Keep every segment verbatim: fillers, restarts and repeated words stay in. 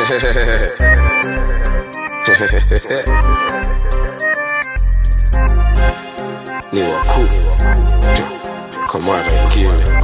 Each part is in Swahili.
Ni waku Komara ngine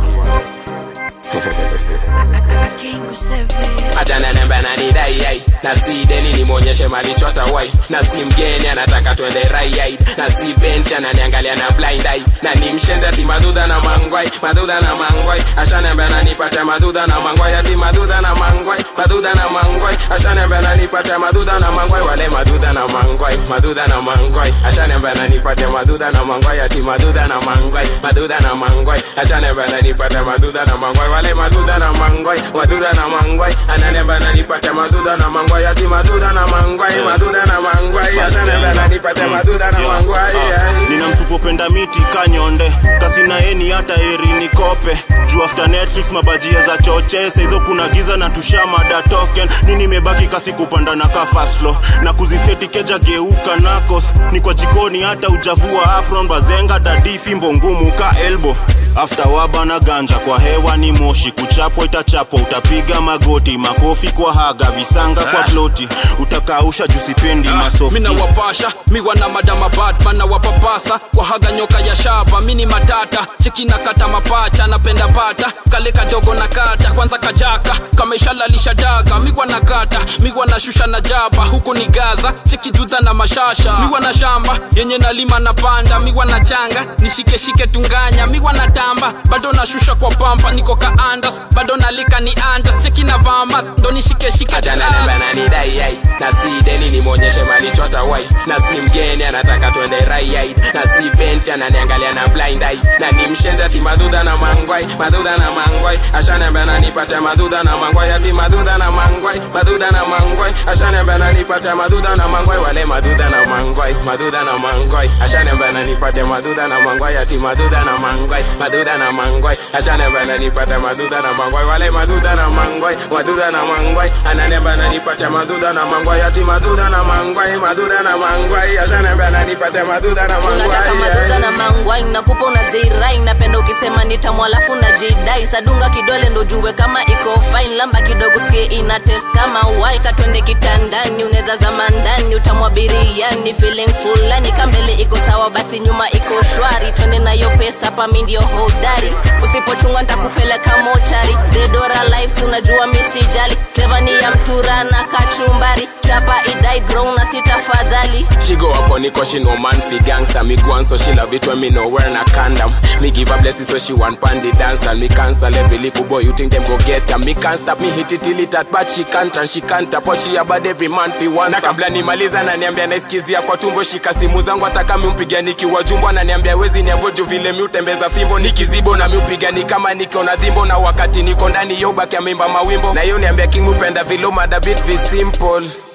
Atana namba na nidai yai na si deni ni mwonyeshe malichota wai na si mgeni anataka twende rai yai na si benti ananiangalia na blind eye na ni mshenzi ati madudha na mangwai madudha na mangwai ashanamba na nipate madudha na mangwai ati madudha na mangwai madudha na mangwai ashanamba na nipate madudha na mangwai wale madudha na mangwai madudha na mangwai ashanamba na nipate madudha na mangwai ati madudha na mangwai madudha na mangwai ashanamba na nipate madudha na mangwai wale madudha na mangwai madudha na mangwai ananamba na nipate madudha na mangwai ati madudha na mangwai madudha na mangwai ashanamba na nipate madudha na mangwai nina msupopenda miti kanyonde kasina eni hata eri nikope juu after Netflix mabajia za choche saizo kuna giza na tushamada token nini mebaki kasi kupanda na ka fast flow na kuziseti keja geuka nakos ni kwa jikoni hata ujavua apron bazenga dadi fimbo ngumu ka elbow after wabana ganja kwa hewa ni moshi kuchapwa itachapwa utapiga magoti makofi kwa haga visanga kwa floti utakausha jusipendi masofi mina wapasha miwa na madama Batman na wapapasa kwa haga nyoka ya shaba mini matata cheki na kata mapacha napenda pata kale kadogo na kata kwanza kajaka kamesha lalisha daga miwa na kata miwa na shusha na jaba huko ni Gaza cheki duda na mashasha miwa na shamba yenye nalima na panda miwa na changa nishike shike tunganya miwa na tamba bado na shusha kwa pampa niko ka andas bado nalika ni andas cheki na vamas ndo nishike shike atana namba na nidai yai na si deni ni mwonyeshe malichota wai na si mgeni anataka twende rai yai na si benti ananiangalia na blind eye na ni mshenzi ati madudha na mangwai madudha na mangwai ashanamba na nipate madudha na mangwai ati madudha na mangwai madudha na mangwai ashanamba na nipate madudha na mangwai wale madudha na mangwai madudha na mangwai ashanamba na nipate madudha na mangwai ati madudha na mangwai madudha na mangwai ashanamba na nipate madudha na mangwai wale madudha na mangwai madudha na mangwai ananamba na nipate madudha na mangwai ati madudha na mangwai madudha na mangwai ashanamba na nipate madudha na mangwai unataka madudha na mangwai nakupa unazirai napenda ukisema nitamwa alafu najidai sadunga kidole ndo jue kama iko fine lamba kidogo sikie ina test kama wai katwende kitandani unaweza zama ndani utamwa biriani feeling fulani kambele iko sawa basi nyuma iko shwari twende nayo pesa pa mimi ndio hodari usipochunga nitakupeleka mochari Dedora life unajua mimi sijali clever ni ya mtura na kachumbari chapa idai bro na sitafadhali she go up on the cause she no man fi gangster me go and so she love it when me no wear na condom me give her blessings so she want pandy dance and me cancel every little boy you think them go get her me can't stop me hit it till it at but she can't and she can't tap but she about every man fi want na kabla nimaliza na niambia naisikizia kwa tumbo shika simu zangu ataka mimi mpigia nikiwa jumbo na niambia wezi niambo juu vile mimi utembeza fimbo nikizibo na mimi upiga ni kama niko na dhimbo na wakati niko ndani yo baki mimba mawimbo na yo niambia king upenda vilo mada beat vi simple